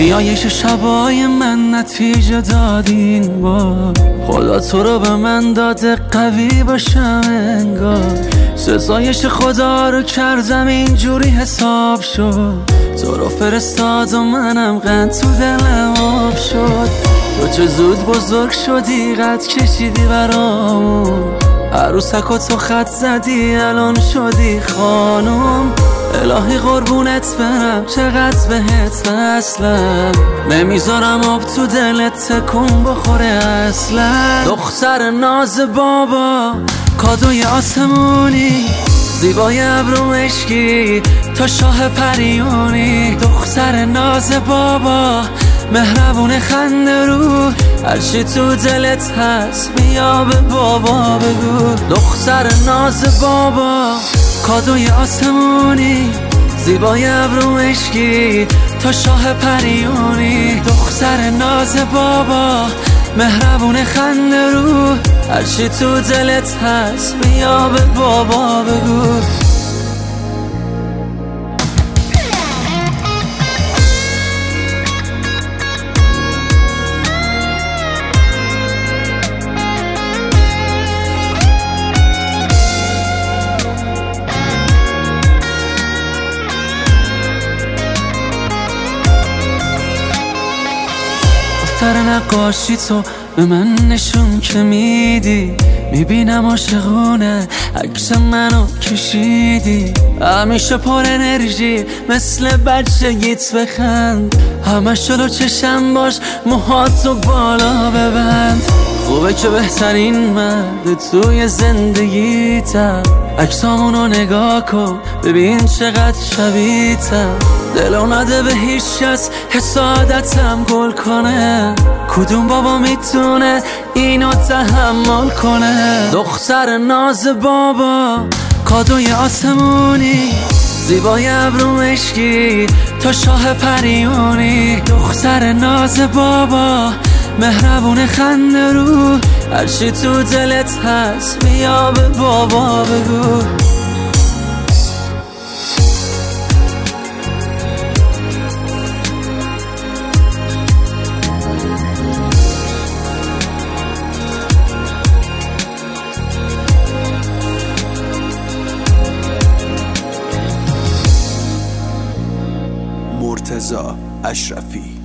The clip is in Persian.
نیایش شبای من نتیجه دادین بار. خدا تو رو به من داده قوی باشم انگار. سزایش خدا رو کردم اینجوری حساب شد. تو رو فرستاد و منم قند تو دلم آب شد. تو چه زود بزرگ شدی قد کشیدی برامون. عروسک و تو خط زدی الان شدی خانوم. الهی قربونت برم چقدر بهت وصلم. نمیذارم آب تو دلت تکون بخوره اصلا. دختر ناز بابا کادوی آسمونی، زیبای ابرو مشکی تا شاه پریونی. دختر ناز بابا مهربون خنده رو، هرچی تو دلت هست بیا به بابا بگو. دختر ناز بابا کادوی آسمونی، زیبای ابرو مشکی تا شاه پریونی. دختر ناز بابا مهربون خنده رو، هرچی تو دلت هست بیا به بابا بگو. دفتر نقاشی تو به من نشون که میدی، میبینم عاشقونه عکس منو کشیدی. همیشه پر انرژی مثل بچگیت بخند، همه شلو چشم باش موهاتو بالا ببند. خوبه که بهترین مرد توی زندگیتم. عکسامونو نگاه کن ببین چقدر شبیه‌تم. دلو نده به هیچ کس حسادتم گل کنه. کدوم بابا میتونه اینو تحمل کنه؟ دختر ناز بابا کادوی آسمونی، زیبای ابرو مشکی تا شاه پریونی. دختر ناز بابا مهربون خنده رو، هرچی تو دلت هست بیا به بابا بگو. مرتضی اشرفی.